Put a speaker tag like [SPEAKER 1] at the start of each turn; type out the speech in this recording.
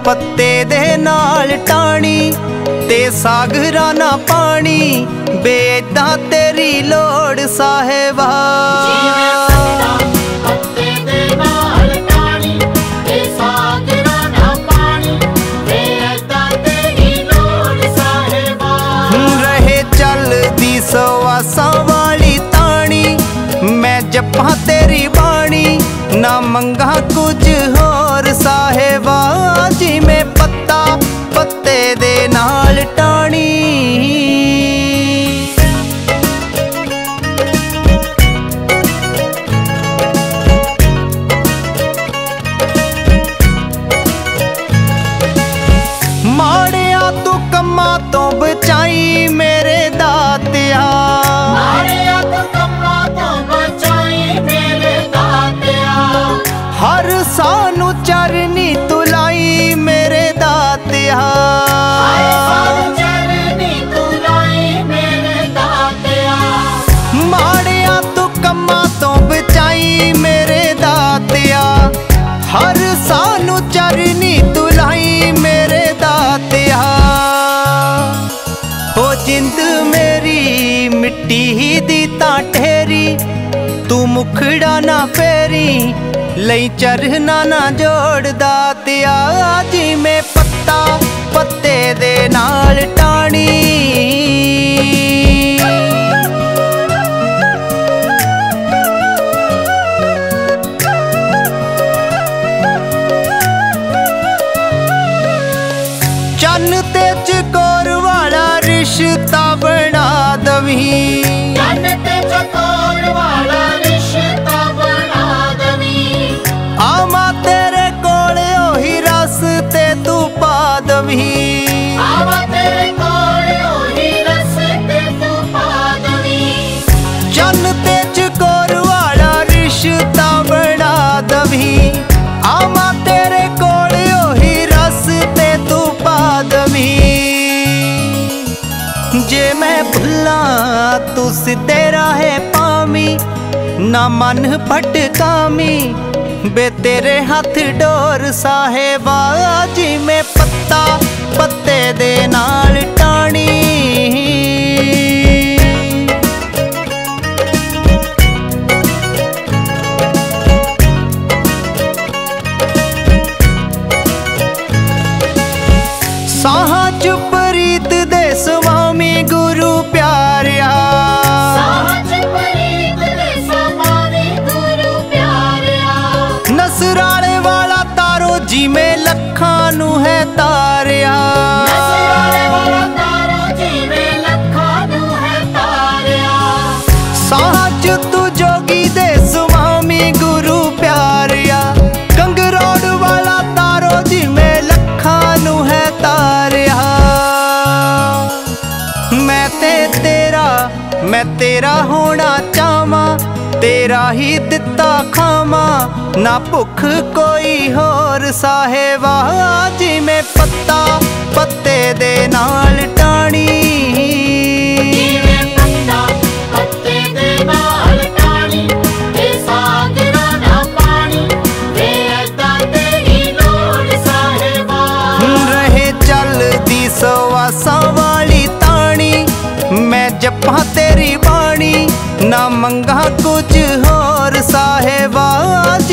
[SPEAKER 1] पत्ते दे नाल टाणी ते सागरा ना पानी बेदा तेरी लोड़ साहेबा। रहे चलदी सवासां वाली ताणी मैं जपा तेरी बाणी ना मंगा कुछ होर साहेबा। जिवें पत्ता पत्ते दे नाल टाणी माड़िया तू कम्मा तो बचाई मेरे दातिया। हर सानू चरनी तुलाई मेरे दातिया। माड़िया तू कम्मा तो बचाई मेरे दातिया। हर सानू चरनी तुलाई मेरे दातिया। हो जिंद मेरी मिट्टी दी तां ठेरी तू मुखड़ा ना फेरी लई चरना ना जोड़ दातिया। जिवें पत्ता पत्ते दे नाल टाणी चन्न ते चकोर वाला रिश्ता बना दवी। आमा तेरे कोले ओही रस्ते तू पा दवी। चन्न ते चकोर वाला रिश्ता बना दवी। आमा तेरे कोले ओही रस्ते तू पा दवी। जे मैं भुला तू सीधे राहे पामी ना मन भटकामी बे तेरे हाथ डोर साहेबा। जिवें पत्ता पत्ते दे नाल टाणी साहा चुप रीत दे स्वामी गुरु प्यारिया। नसराले वाला तारो जिवें लखां नू है तारिया। साच तू जोगी दे स्वामी गुरु प्यारिया। कंगरोड़ वाला तारो जिवें लखां नू है तारिया। मैं तेरा होना चाहवां तेरा ही दिता खावा ना भुख कोई होर साहेबा। जिवें पत्ता पत्ते दे नाल टाणी रहे चलदी सवासां वाली ताणी मैं जपा तेरी बाणी ना मंगा कुछ होर साहेबा।